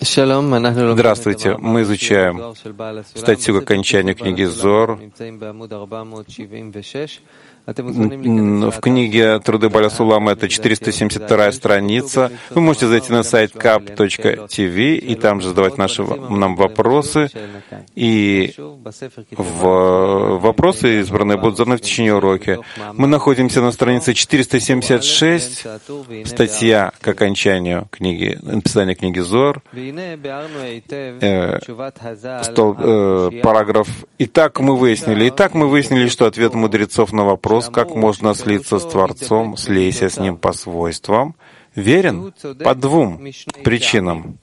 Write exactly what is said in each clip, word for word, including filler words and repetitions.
Здравствуйте. Мы изучаем статью к окончанию книги Зор. В книге «Труды Бааля Сулама» это четыреста семьдесят вторая страница. Вы можете зайти на сайт кап точка ти ви и там же задавать наши нам вопросы. И в вопросы избранные будут заданы в течение урока. Мы находимся на странице четыреста семьдесят шесть, статья к окончанию книги, написания книги Зор. Э, стол, э, параграф. Итак, мы выяснили. Итак, мы выяснили, что ответ мудрецов на вопрос, как можно слиться с Творцом, слейся с Ним по свойствам, верен по двум причинам.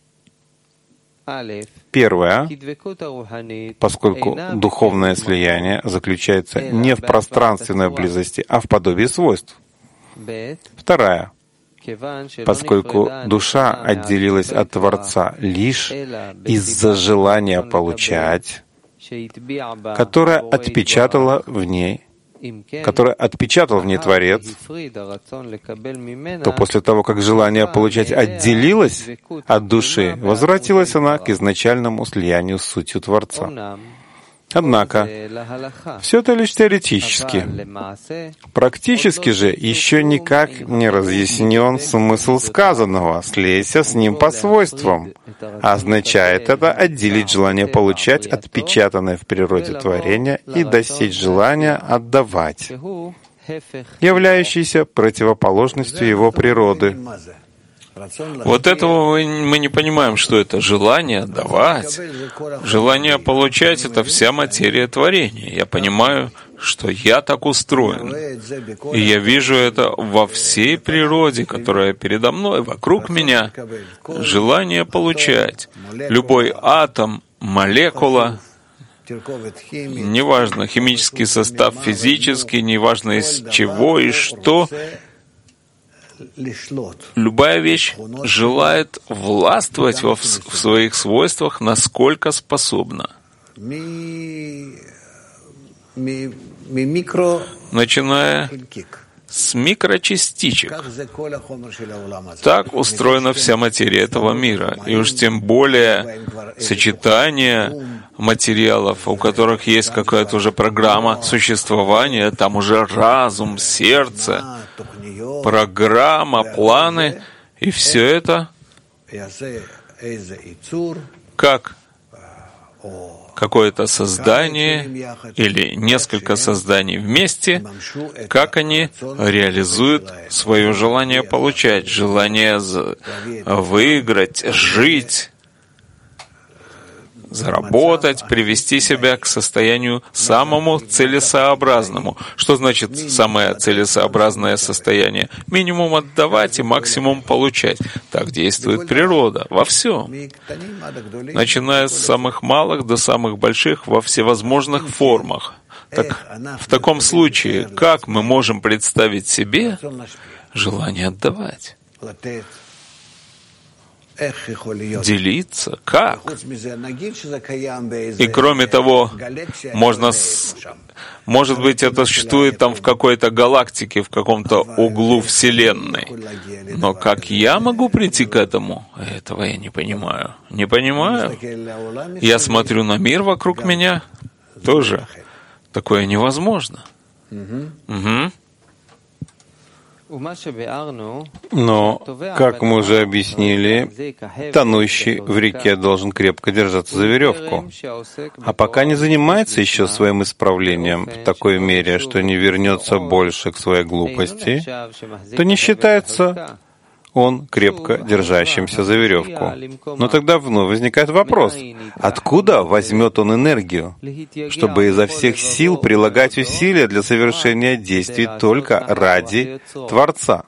Первое, поскольку духовное слияние заключается не в пространственной близости, а в подобии свойств. Вторая, поскольку душа отделилась от Творца лишь из-за желания получать, которое отпечатало в ней которое отпечатал в ней Творец, то после того, как желание получать отделилось от души, возвратилась она к изначальному слиянию с сутью Творца. Однако, все это лишь теоретически. Практически же еще никак не разъяснен смысл сказанного «слейся с ним по свойствам». Означает это отделить желание получать, отпечатанное в природе творения, и достичь желания отдавать, являющееся противоположностью его природы. Вот этого мы не понимаем, что это желание давать. Желание получать — это вся материя творения. Я понимаю, что я так устроен. И я вижу это во всей природе, которая передо мной, вокруг меня. Желание получать. Любой атом, молекула, неважно, химический состав, физический, неважно из чего и что, любая вещь желает властвовать во, в своих свойствах, насколько способна. Начиная с микрочастичек. Так устроена вся материя этого мира. И уж тем более сочетание материалов, у которых есть какая-то уже программа существования, там уже разум, сердце, программа, планы, и все это как какое-то создание или несколько созданий вместе, как они реализуют свое желание получать, желание выиграть, жить, заработать, привести себя к состоянию самому целесообразному. Что значит самое целесообразное состояние? Минимум отдавать и максимум получать. Так действует природа во всем. Начиная с самых малых до самых больших во всевозможных формах. Так в таком случае, как мы можем представить себе желание отдавать? Делиться? Как? И кроме того, можно, с... может быть, это существует там в какой-то галактике, в каком-то углу Вселенной. Но как я могу прийти к этому? Этого я не понимаю. Не понимаю. Я смотрю на мир вокруг меня. Тоже такое невозможно. Угу. Но, как мы уже объяснили, тонущий в реке должен крепко держаться за веревку. А пока не занимается еще своим исправлением в такой мере, что не вернется больше к своей глупости, то не считается он крепко держащимся за веревку. Но тогда вновь возникает вопрос, откуда возьмет он энергию, чтобы изо всех сил прилагать усилия для совершения действий только ради Творца?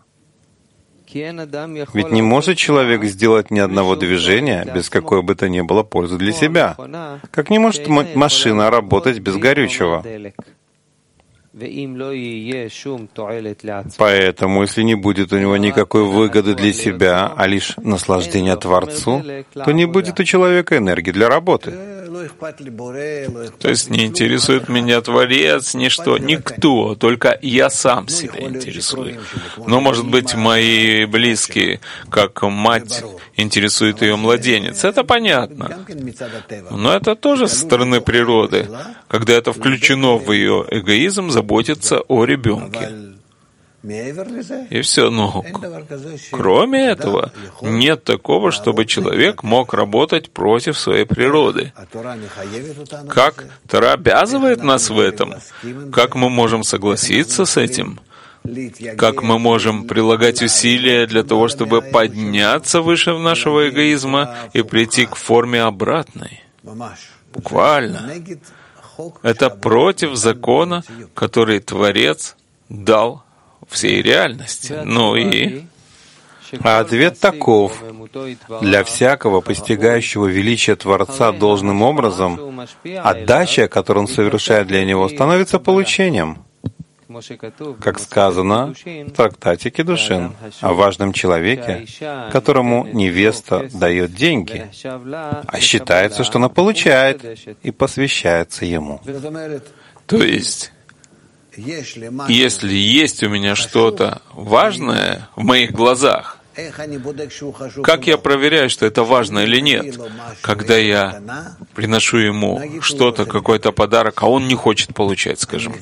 Ведь не может человек сделать ни одного движения без какой бы то ни было пользы для себя, как не может машина работать без горючего. Поэтому, если не будет у него никакой выгоды для себя, а лишь наслаждение Творцу, то не будет у человека энергии для работы. То есть не интересует меня Творец, ничто, никто, только я сам себя интересую. Но, может быть, мои близкие, как мать, интересует ее младенец. Это понятно. Но это тоже со стороны природы, когда это включено в ее эгоизм, заботиться о ребенке. И все. Но кроме этого, нет такого, чтобы человек мог работать против своей природы. Как Тора обязывает нас в этом? Как мы можем согласиться с этим? Как мы можем прилагать усилия для того, чтобы подняться выше нашего эгоизма и прийти к форме обратной? Буквально. Это против закона, который Творец дал всей реальности. Ну и... А ответ таков. Для всякого, постигающего величие Творца должным образом, отдача, которую он совершает для него, становится получением. Как сказано в трактате Кидушин о важном человеке, которому невеста дает деньги, а считается, что она получает и посвящается ему. То есть, если есть у меня что-то важное в моих глазах, как я проверяю, что это важно или нет? Когда я приношу ему что-то, какой-то подарок, а он не хочет получать, скажем.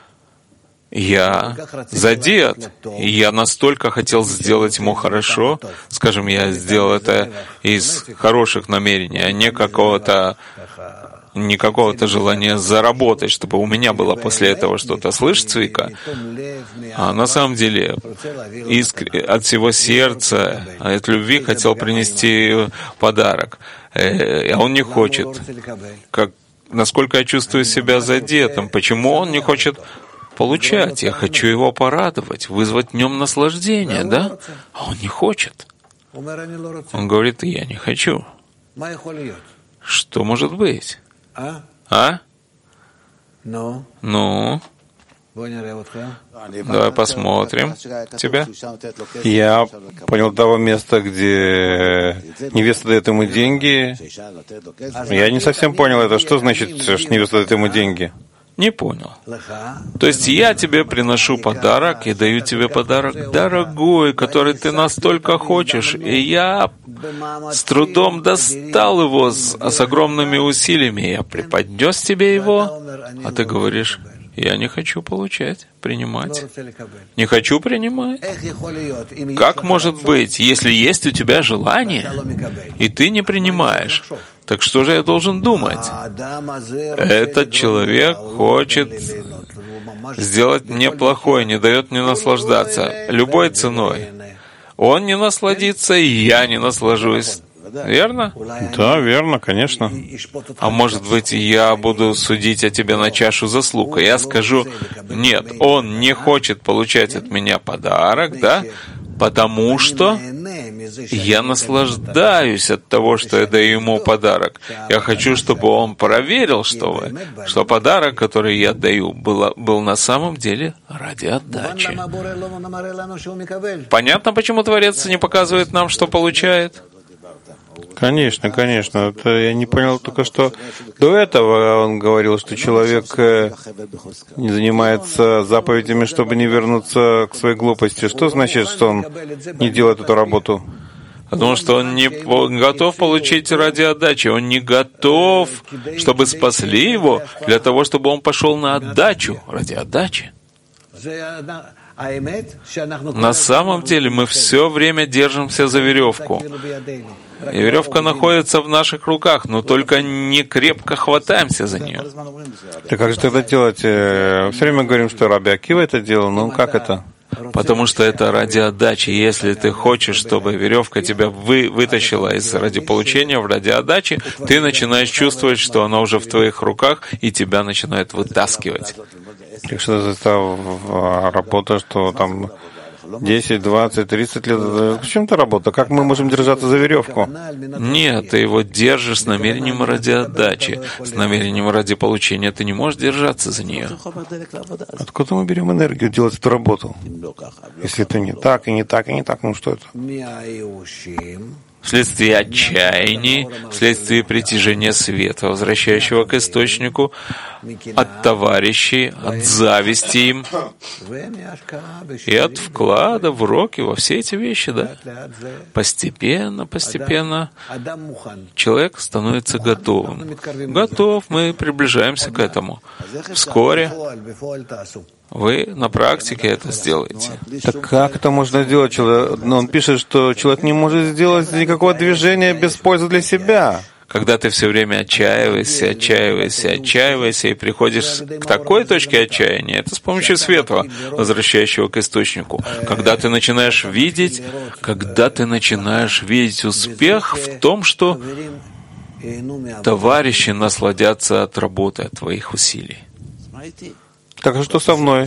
Я задет, и я настолько хотел сделать ему хорошо, скажем, я сделал это из хороших намерений, а не какого-то не какого-то желания заработать, чтобы у меня было после этого что-то. Слышь, Цвика? А на самом деле, искр... от всего сердца, от любви хотел принести подарок, а он не хочет. Как... Насколько я чувствую себя задетым? Почему он не хочет получать? Я хочу его порадовать, вызвать в нем наслаждение, да? А он не хочет. Он говорит, я не хочу. Что может быть? А? Ну? Давай посмотрим тебя. Я понял того места, где невеста дает ему деньги. Я не совсем понял это. Что значит, что невеста дает ему деньги? Не понял. То есть я тебе приношу подарок и даю тебе подарок дорогой, который ты настолько хочешь, и я с трудом достал его с, с огромными усилиями. Я преподнес тебе его, а ты говоришь, я не хочу получать, принимать. Не хочу принимать. Как может быть, если есть у тебя желание, и ты не принимаешь? Так что же я должен думать? Этот человек хочет сделать мне плохое, не дает мне наслаждаться любой ценой. Он не насладится, и я не наслажусь. Верно? Да, верно, конечно. А может быть, я буду судить о тебе на чашу заслуг, и я скажу, нет, он не хочет получать от меня подарок, да, потому что я наслаждаюсь от того, что я даю ему подарок. Я хочу, чтобы он проверил, что, вы, что подарок, который я даю, был, был на самом деле ради отдачи. Понятно, почему Творец не показывает нам, что получает? Конечно, конечно. Это я не понял только что. До этого он говорил, что человек не занимается заповедями, чтобы не вернуться к своей глупости. Что значит, что он не делает эту работу? Потому что он не готов получить ради отдачи. Он не готов, чтобы спасли его, для того, чтобы он пошел на отдачу ради отдачи. На самом деле мы все время держимся за веревку. И веревка находится в наших руках, но только не крепко хватаемся за нее. Так как же тогда делать? Все время говорим, что Раби Акива это делал, но как это? Потому что это ради отдачи. Если ты хочешь, чтобы веревка тебя вы, вытащила из ради получения в ради отдачи, ты начинаешь чувствовать, что она уже в твоих руках, и тебя начинает вытаскивать. Так что это за работа, что там десять, двадцать, тридцать лет. В чем-то работа. Как мы можем держаться за веревку? Нет, ты его держишь с намерением ради отдачи, с намерением ради получения. Ты не можешь держаться за нее. Откуда мы берем энергию делать эту работу? Если это не так, и не так, и не так, ну что это? Вследствие отчаяния, вследствие притяжения света, возвращающего к источнику, от товарищей, от зависти им и от вклада в уроки во все эти вещи, да? Постепенно, постепенно человек становится готовым. Готов, мы приближаемся к этому. Вскоре вы на практике это сделаете. Так как это можно сделать? Но он пишет, что человек не может сделать никакого движения без пользы для себя. Когда ты все время отчаиваешься, отчаиваешься, отчаиваешься и приходишь к такой точке отчаяния, это с помощью света, возвращающего к источнику. Когда ты начинаешь видеть, когда ты начинаешь видеть успех в том, что товарищи насладятся от работы, от твоих усилий. Так а что со мной?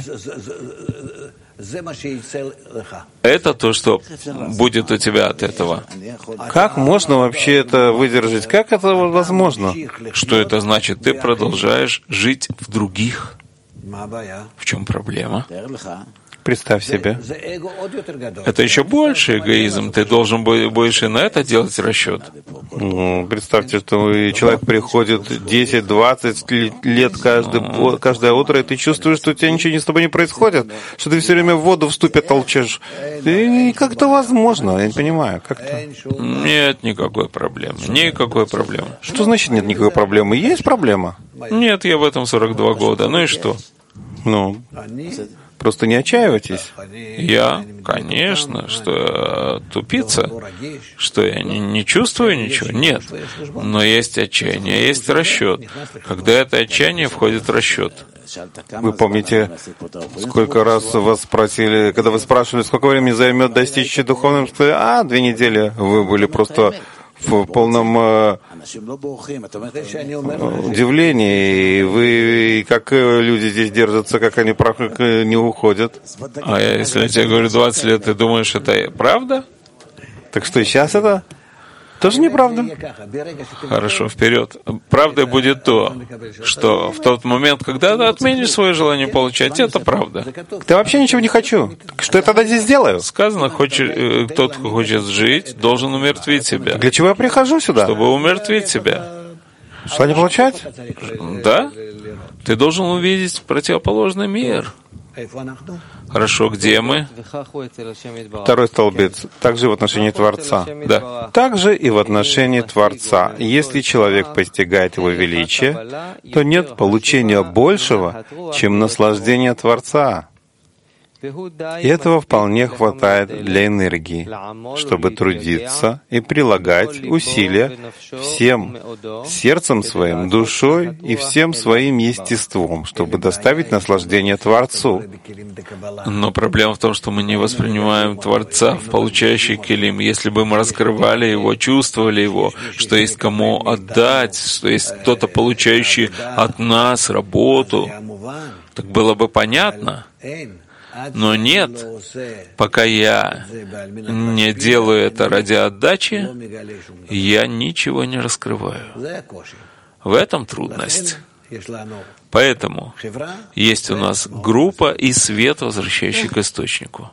Это то, что будет у тебя от этого. Как можно вообще это выдержать? Как это возможно? Что это значит? Ты продолжаешь жить в других. В чем проблема? Представь себе. Это еще больше эгоизм. Ты должен больше на это делать расчет. Ну, представьте, что человек приходит десять-двадцать лет каждый, каждое утро, и ты чувствуешь, что у тебя ничего с тобой не происходит, что ты все время в воду в ступе толчешь. И как это возможно? Я не понимаю. Как-то... Нет никакой проблемы. Никакой проблемы. Что значит нет никакой проблемы? Есть проблема? Нет, я в этом сорок два года. Ну и что? Ну... Просто не отчаивайтесь. Я, конечно, что я тупица, что я не, не чувствую ничего. Нет. Но есть отчаяние, есть расчет. Когда это отчаяние входит в расчет. Вы помните, сколько раз вас спросили, когда вы спрашивали, сколько времени займет достичь духовным, сказали, а, две недели. Вы были просто в полном э, удивлении. И вы, как люди здесь держатся, как они как не уходят. А я, если я тебе говорю двадцать лет, ты думаешь, это правда? Так что сейчас это тоже неправда. Хорошо, вперед. Правдой будет то, что в тот момент, когда ты отменишь свое желание получать, это правда. Да вообще ничего не хочу. Что я тогда здесь делаю? Сказано, хочет, тот, кто хочет жить, должен умертвить себя. Для чего я прихожу сюда? Чтобы умертвить себя. Что не получать? Да? Ты должен увидеть противоположный мир. Хорошо, где мы? Второй столбец. Также в отношении Творца. Да. Также и в отношении Творца. Если человек постигает его величие, то нет получения большего, чем наслаждение Творца. И этого вполне хватает для энергии, чтобы трудиться и прилагать усилия всем сердцем своим, душой и всем своим естеством, чтобы доставить наслаждение Творцу. Но проблема в том, что мы не воспринимаем Творца в получающий килим. Если бы мы раскрывали его, чувствовали его, что есть кому отдать, что есть кто-то, получающий от нас работу, так было бы понятно. Но нет, пока я не делаю это ради отдачи, я ничего не раскрываю. В этом трудность. Поэтому есть у нас группа и свет, возвращающий к источнику.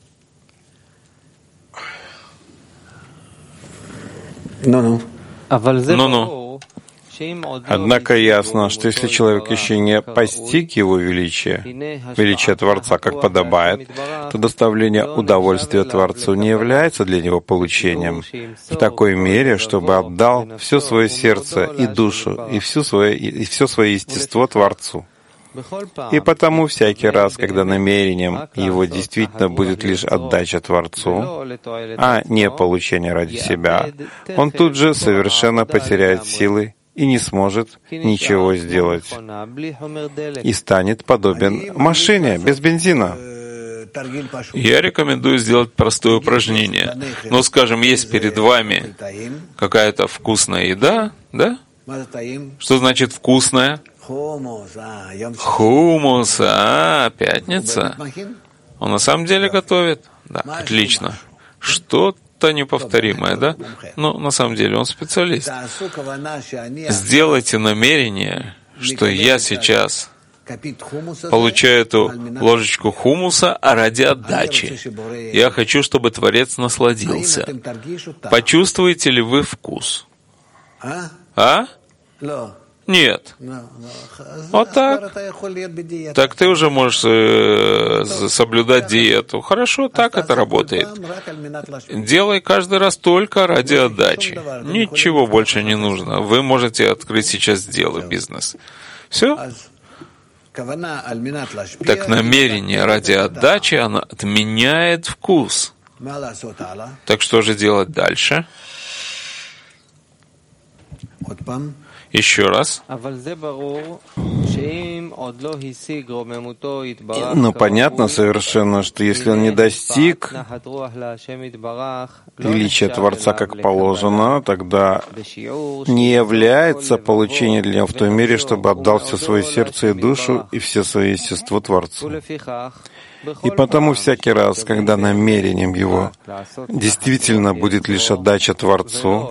Ну-ну. Однако ясно, что если человек еще не постиг его величие, величие Творца, как подобает, то доставление удовольствия Творцу не является для него получением в такой мере, чтобы отдал все свое сердце и душу, и, всю свое, и все свое естество Творцу. И потому всякий раз, когда намерением его действительно будет лишь отдача Творцу, а не получение ради себя, он тут же совершенно потеряет силы и не сможет ничего сделать, и станет подобен машине без бензина. Я рекомендую сделать простое упражнение. Ну, скажем, есть перед вами какая-то вкусная еда, да? Что значит вкусная? Хумус, а, пятница. Он на самом деле готовит? Да, отлично. Что-то неповторимое, да? Ну, на самом деле он специалист. Сделайте намерение, что я сейчас получаю эту ложечку хумуса ради отдачи. Я хочу, чтобы Творец насладился. Почувствуете ли вы вкус? А? Нет. Вот так. Так ты уже можешь э, соблюдать диету. Хорошо, так это работает. Делай каждый раз только ради отдачи. Ничего больше не нужно. Вы можете открыть сейчас дело, бизнес. Все? Так намерение ради отдачи, оно отменяет вкус. Так что же делать дальше? Еще раз. Но понятно совершенно, что если он не достиг величия Творца как положено, тогда не является получение для него в той мере, чтобы отдал все свое сердце и душу и все свое естество Творцу. И потому всякий раз, когда намерением его действительно будет лишь отдача Творцу,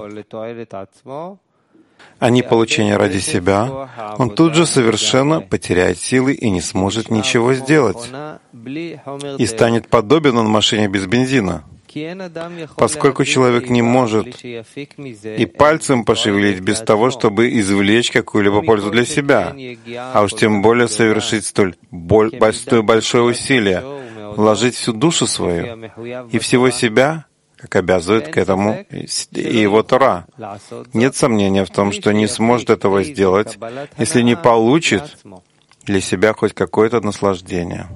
а не получение ради себя, он тут же совершенно потеряет силы и не сможет ничего сделать. И станет подобен он машине без бензина. Поскольку человек не может и пальцем пошевелить без того, чтобы извлечь какую-либо пользу для себя, а уж тем более совершить столь большое усилие, вложить всю душу свою и всего себя, как обязывает к этому и его Тора. Нет сомнения в том, что не сможет этого сделать, если не получит для себя хоть какое-то наслаждение.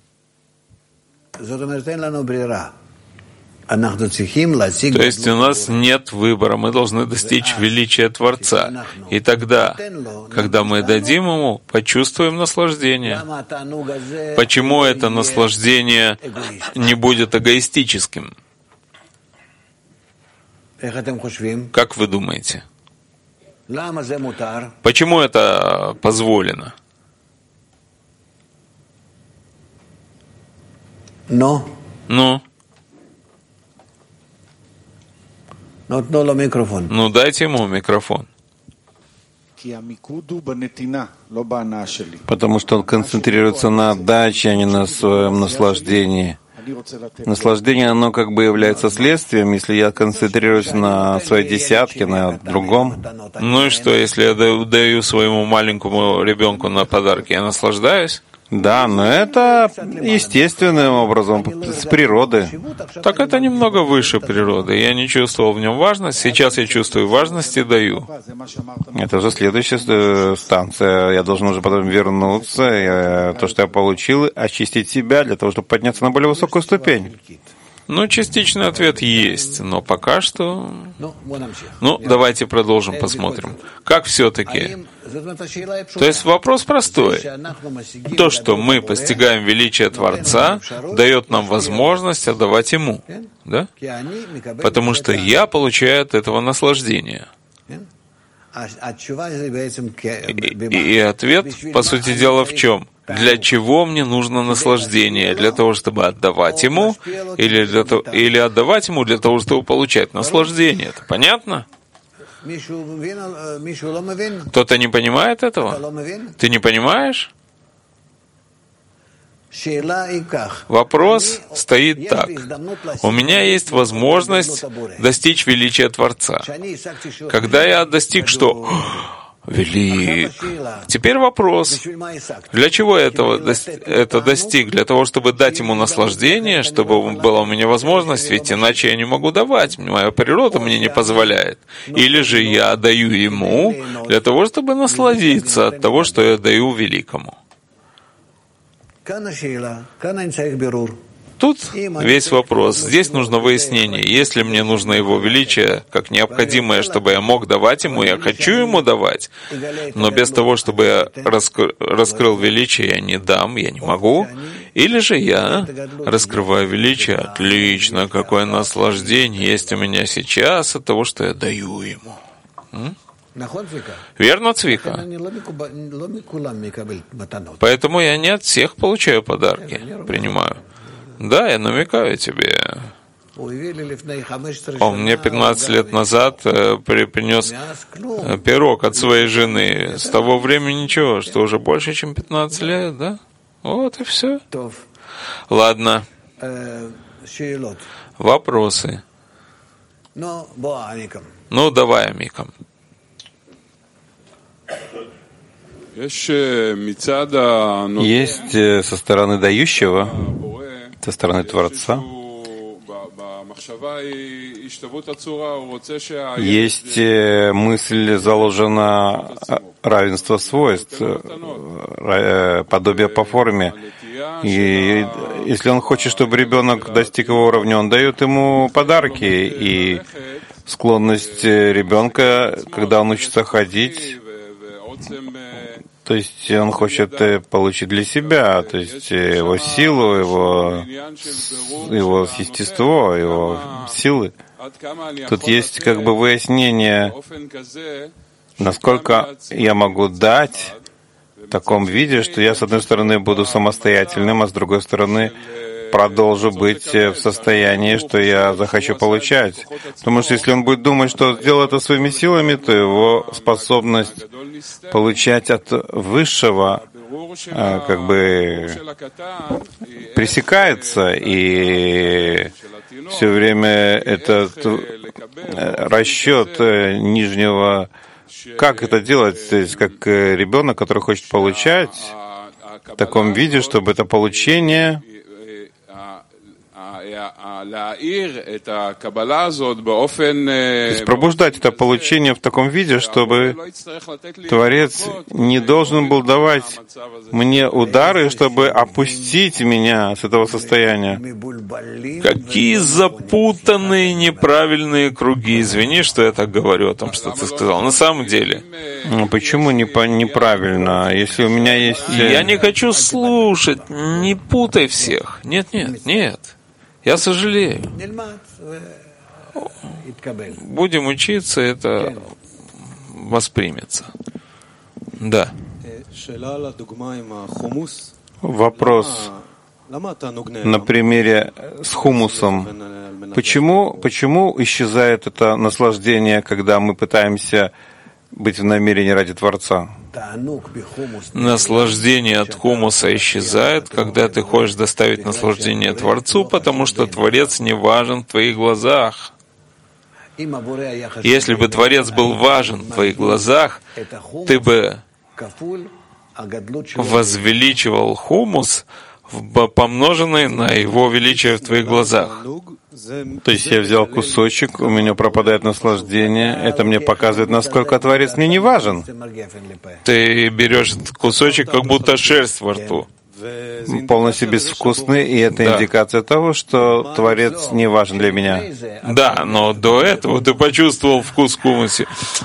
То есть у нас нет выбора, мы должны достичь величия Творца. И тогда, когда мы дадим Ему, почувствуем наслаждение. Почему это наслаждение не будет эгоистическим? Как вы думаете? Почему это позволено? Но. Ну? Ну, дайте ему микрофон. Потому что он концентрируется на отдаче, а не на своем наслаждении. Наслаждение, оно как бы является следствием, если я концентрируюсь на своей десятке, на другом. Ну и что, если я даю, даю своему маленькому ребенку на подарки, я наслаждаюсь? Да, но это естественным образом, с природы. Так это немного выше природы. Я не чувствовал в нем важность, сейчас я чувствую важность и даю. Это уже следующая станция. Я должен уже потом вернуться, и то, что я получил, очистить себя для того, чтобы подняться на более высокую ступень. Ну, частичный ответ есть, но пока что... Ну, давайте продолжим, посмотрим. Как все-таки? То есть вопрос простой. То, что мы постигаем величие Творца, дает нам возможность отдавать Ему. Да? Потому что я получаю от этого наслаждение. И, и ответ, по сути дела, в чем? Для чего мне нужно наслаждение? Для того, чтобы отдавать Ему? Или, для того, или отдавать Ему для того, чтобы получать наслаждение? Это понятно? Кто-то не понимает этого? Ты не понимаешь? Вопрос стоит так. У меня есть возможность достичь величия Творца. Когда я достиг что? Велик. Теперь вопрос. Для чего я этого это достиг? Для того, чтобы дать ему наслаждение, чтобы была у меня возможность, ведь иначе я не могу давать. Моя природа мне не позволяет. Или же я даю ему для того, чтобы насладиться от того, что я даю великому. Тут весь вопрос. Здесь нужно выяснение. Если мне нужно Его величие как необходимое, чтобы я мог давать Ему, я хочу Ему давать, но без того, чтобы я раскры- раскрыл величие, я не дам, я не могу. Или же я раскрываю величие. Отлично, какое наслаждение есть у меня сейчас от того, что я даю Ему. М? Верно, Цвика? Поэтому я не от всех получаю подарки, принимаю. Да, я намекаю тебе. Он мне пятнадцать лет назад э, принес э, пирог от своей жены. С того времени ничего, что уже больше, чем пятнадцать лет, да? Вот и все. Ладно. Вопросы. Ну, давай, Амикам. Есть со стороны дающего, со стороны Творца, есть мысль, заложена равенство свойств, подобие по форме. И если он хочет, чтобы ребенок достиг его уровня, он дает ему подарки. И склонность ребенка, когда он учится ходить, то есть он хочет получить для себя, то есть его силу, его, его естество, его силы. Тут есть как бы выяснение, насколько я могу дать в таком виде, что я, с одной стороны, буду самостоятельным, а с другой стороны, продолжу быть в состоянии, что я захочу получать. Потому что если он будет думать, что сделал это своими силами, то его способность получать от Высшего как бы пресекается, и все время этот расчет нижнего, как это делать, то есть как ребенок, который хочет получать в таком виде, чтобы это получение то есть пробуждать это получение в таком виде, чтобы Творец не должен был давать мне удары, чтобы опустить меня с этого состояния. Какие запутанные, неправильные круги. Извини, что я так говорю о том, что ты сказал. На самом деле. Ну, почему не по- неправильно? Если у меня есть... Я не хочу слушать. Не путай всех. Нет, нет, нет. Я сожалею. Будем учиться, это воспримется. Да. Вопрос на примере с хумусом. Почему, почему исчезает это наслаждение, когда мы пытаемся быть в намерении ради Творца? Наслаждение от хумуса исчезает, когда ты хочешь доставить наслаждение Творцу, потому что Творец не важен в твоих глазах. Если бы Творец был важен в твоих глазах, ты бы возвеличивал хумус, помноженный на его величие в твоих глазах. То есть я взял кусочек, у меня пропадает наслаждение, это мне показывает, насколько Творец мне не важен. Ты берешь кусочек, как будто шерсть во рту. Полностью безвкусный, и это да. Индикация того, что Творец не важен для меня. Да, но до этого ты почувствовал вкус хумуса.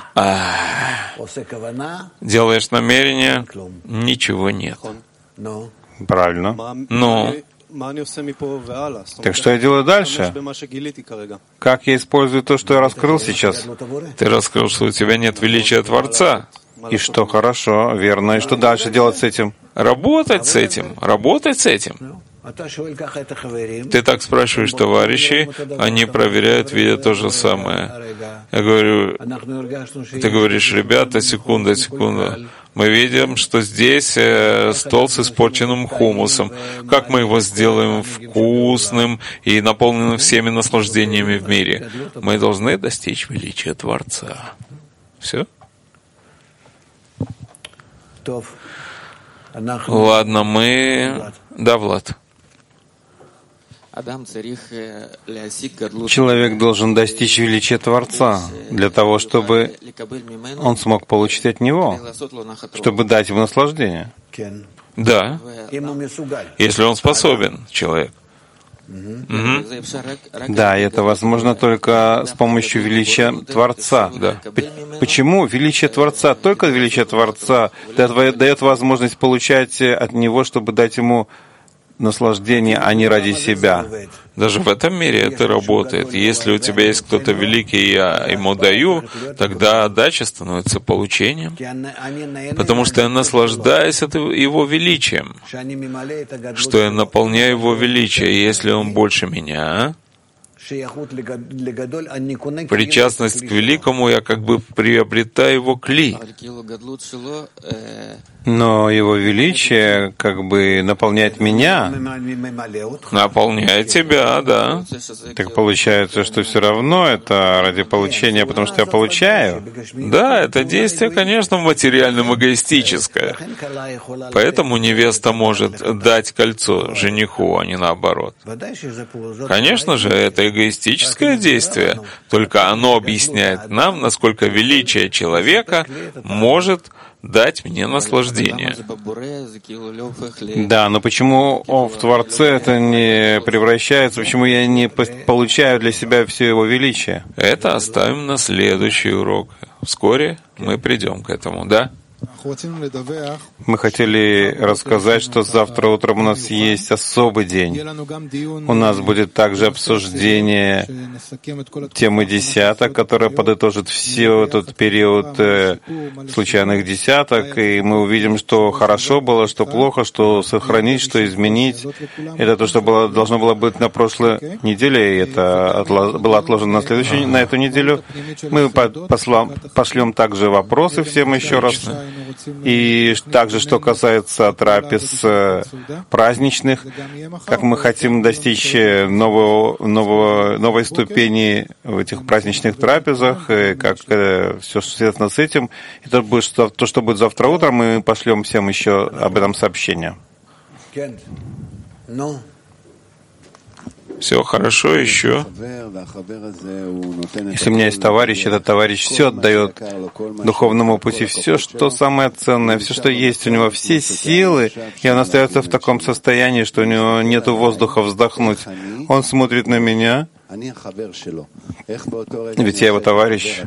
Делаешь намерение, ничего нет. Правильно. Ну, так что я делаю дальше? Как я использую то, что я раскрыл сейчас? Ты раскрыл, что у тебя нет величия Творца. И что хорошо, верно. И что дальше делать с этим? Работать с этим. Работать с этим. Ты так спрашиваешь товарищей, они проверяют, видят то же самое. Я говорю, ты говоришь, ребята, секунда, секунда. Мы видим, что здесь э, стол с испорченным хумусом. Как мы его сделаем вкусным и наполненным всеми наслаждениями в мире? Мы должны достичь величия Творца. Все? Ладно, мы... Да, Влад. Человек должен достичь величия Творца для того, чтобы он смог получить от него, чтобы дать ему наслаждение. Да, если он способен, человек. Угу. Да, и это возможно только с помощью величия Творца. Да. Почему величие Творца, только величие Творца дает возможность получать от него, чтобы дать ему наслаждение, а не ради себя. Даже в этом мире это работает. Если у тебя есть кто-то великий, и я ему даю, тогда отдача становится получением. Потому что я наслаждаюсь его величием, что я наполняю его величие. И если он больше меня, причастность к великому, я как бы приобретаю его кли. Но его величие как бы наполняет меня. Наполняет тебя, да. Так получается, что все равно это ради получения, потому что я получаю. Да, это действие, конечно, материальным эгоистическое. Поэтому невеста может дать кольцо жениху, а не наоборот. Конечно же, это эгоистическое действие, только оно объясняет нам, насколько величие человека может дать мне наслаждение. Да, но почему в Творце это не превращается, почему я не получаю для себя все его величие? Это оставим на следующий урок. Вскоре мы придем к этому, да? Мы хотели рассказать, что завтра утром у нас есть особый день. У нас будет также обсуждение темы десяток, которая подытожит все этот период э, случайных десяток, и мы увидим, что хорошо было, что плохо, что сохранить, что изменить. Это то, что было, должно было быть на прошлой неделе, и это отлож, было отложено на следующую, на эту неделю. Мы послам, пошлем также вопросы всем еще раз. И также, что касается трапез праздничных, как мы хотим достичь нового, нового, новой ступени в этих праздничных трапезах, и как э, все, что связано с этим. И то, будет, что, то, что будет завтра утром, мы пошлем всем еще об этом сообщение. Все хорошо еще. Если у меня есть товарищ, этот товарищ все отдает духовному пути, все, что самое ценное, все, что есть у него, все силы, и он остается в таком состоянии, что у него нет воздуха вздохнуть. Он смотрит на меня, ведь я его товарищ.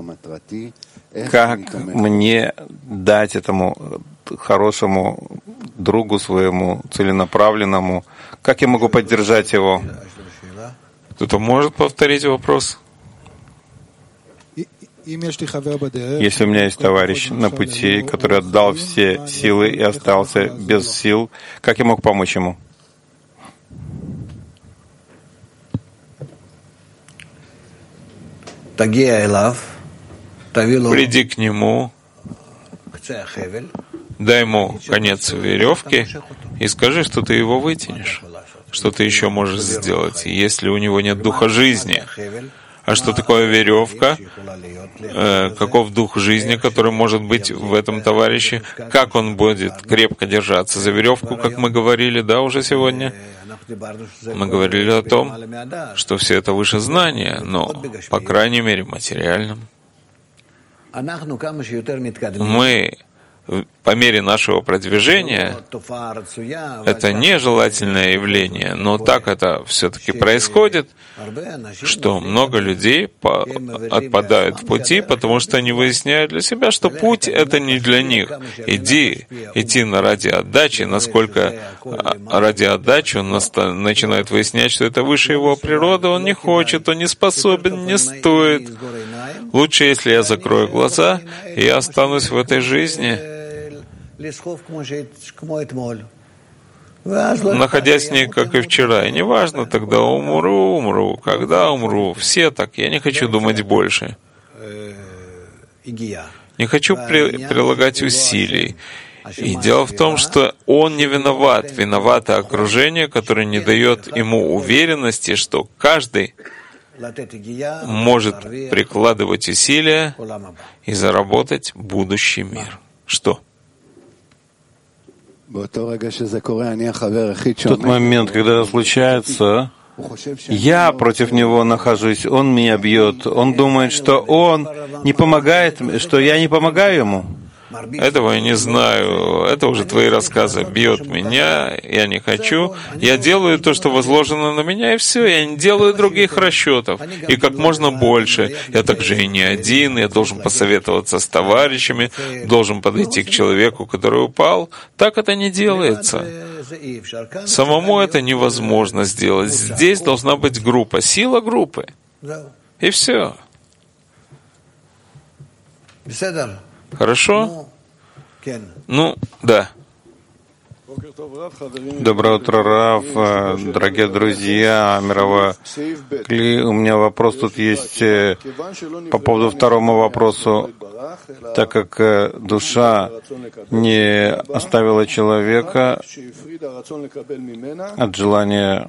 Как мне дать этому хорошему другу своему, целенаправленному, как я могу поддержать его? Кто-то может повторить вопрос? Если у меня есть товарищ на пути, который отдал все силы и остался без сил, как я мог помочь ему? Приди к нему, дай ему конец веревки и скажи, что ты его вытянешь, что ты еще можешь сделать, если у него нет духа жизни. А что такое веревка? Э, каков дух жизни, который может быть в этом товарище? Как он будет крепко держаться за веревку, как мы говорили, да, уже сегодня? Мы говорили о том, что все это выше знания, но, по крайней мере, материальном. Мы по мере нашего продвижения, это нежелательное явление, но так это все-таки происходит, что много людей по- отпадают в пути, потому что они выясняют для себя, что путь — это не для них. Иди, идти на ради отдачи, насколько ради отдачи он наста- начинает выяснять, что это выше его природы, он не хочет, он не способен, не стоит. Лучше, если я закрою глаза, и я останусь в этой жизни, находясь в ней, как и вчера. И неважно, тогда умру, умру, когда умру. Все так. Я не хочу думать больше. Не хочу при, прилагать усилий. И дело в том, что он не виноват. Виновато окружение, которое не дает ему уверенности, что каждый может прикладывать усилия и заработать будущий мир. Что? В тот момент, когда это случается, я против него нахожусь, он меня бьет, он думает, что он не помогает, что я не помогаю ему. Этого я не знаю. Это уже твои рассказы. Бьет меня, я не хочу. Я делаю то, что возложено на меня, и все. Я не делаю других расчетов. И как можно больше. Я также и не один. Я должен посоветоваться с товарищами, должен подойти к человеку, который упал. Так это не делается. Самому это невозможно сделать. Здесь должна быть группа, сила группы. И все. Хорошо? Ну, да. Доброе утро, Рав, дорогие друзья, мировое кли. У меня вопрос тут есть по поводу второму вопросу. Так как душа не оставила человека от желания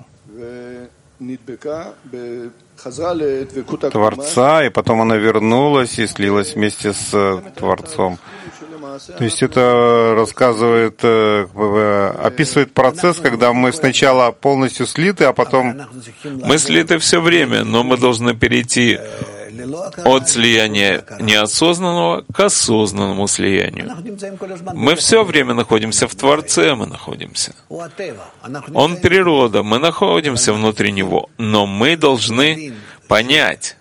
Творца, и потом она вернулась и слилась вместе с Творцом. То есть это рассказывает, описывает процесс, когда мы сначала полностью слиты, а потом... Мы слиты все время, но мы должны перейти от слияния неосознанного к осознанному слиянию. Мы все время находимся в Творце, мы находимся. Он природа, мы находимся внутри Него, но мы должны понять,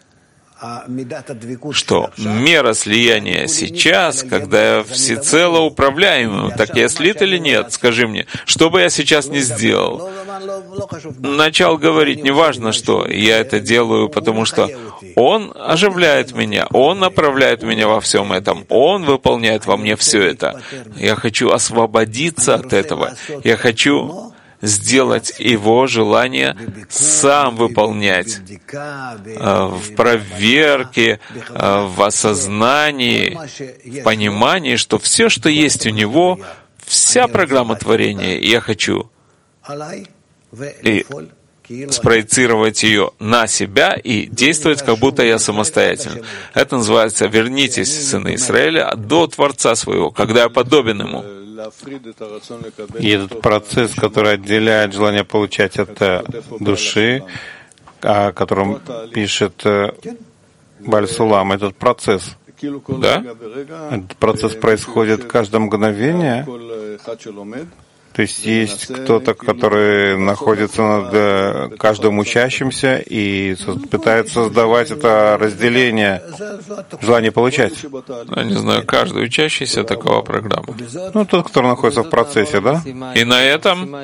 что мера слияния сейчас, когда я всецело управляемым, так я слит или нет? Скажи мне, что бы я сейчас не сделал? Начал говорить, неважно что, я это делаю, потому что Он оживляет меня, Он направляет меня во всем этом, Он выполняет во мне все это. Я хочу освободиться от этого. Я хочу сделать его желание сам выполнять в проверке, в осознании, в понимании, что все, что есть у него, вся программа творения, я хочу и спроецировать ее на себя и действовать, как будто я самостоятельный. Это называется «Вернитесь, сыны Израиля, до Творца своего, когда я подобен Ему». И этот процесс, который отделяет желание получать от души, о котором пишет Бааль Сулам, этот процесс, да? Этот процесс происходит каждое мгновение. То есть есть кто-то, который находится над каждым учащимся и пытается создавать это разделение, желание получать. Я не знаю, каждый учащийся такова программа. Ну, тот, кто находится в процессе, да? И на этом...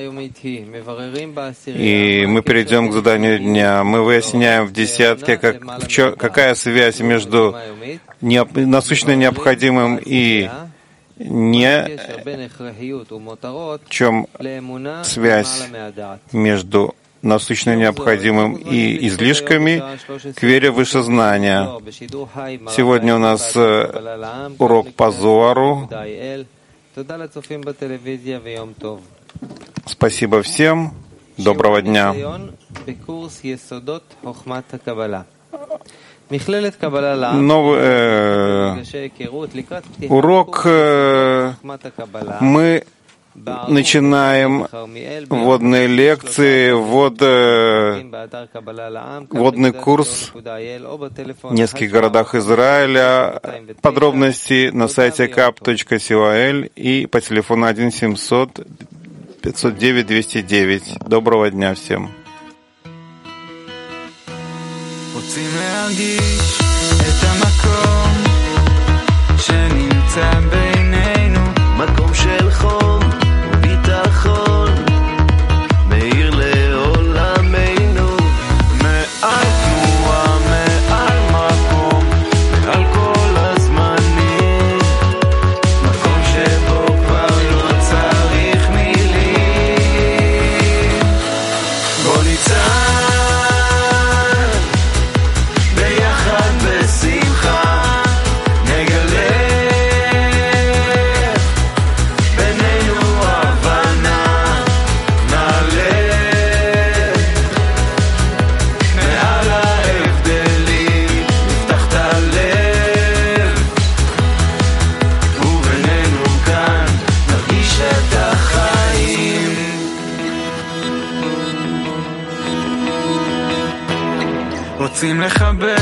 И мы перейдем к заданию дня. Мы выясняем в десятке, как, в чё, какая связь между не, насущно необходимым и не в чем связь между насущно необходимым и излишками к вере выше знания. Сегодня у нас урок по Зоару. Спасибо всем. Доброго дня. Новый э, урок э, мы начинаем вводные лекции, ввод, э, вводный курс в нескольких городах Израиля. Подробности на сайте кап точка сил и по телефону один семьсот пятьсот девять двести девять. Доброго дня всем. רוצים להרגיש את המקום שנמצא בינינו, מקום של חום וביטחון מאיר לעולמנו, מעל תנועה, מעל מקום, מעל כל הזמנים, מקום שבו כבר לא צריך מילים. בוא ניצח רוצים לחבר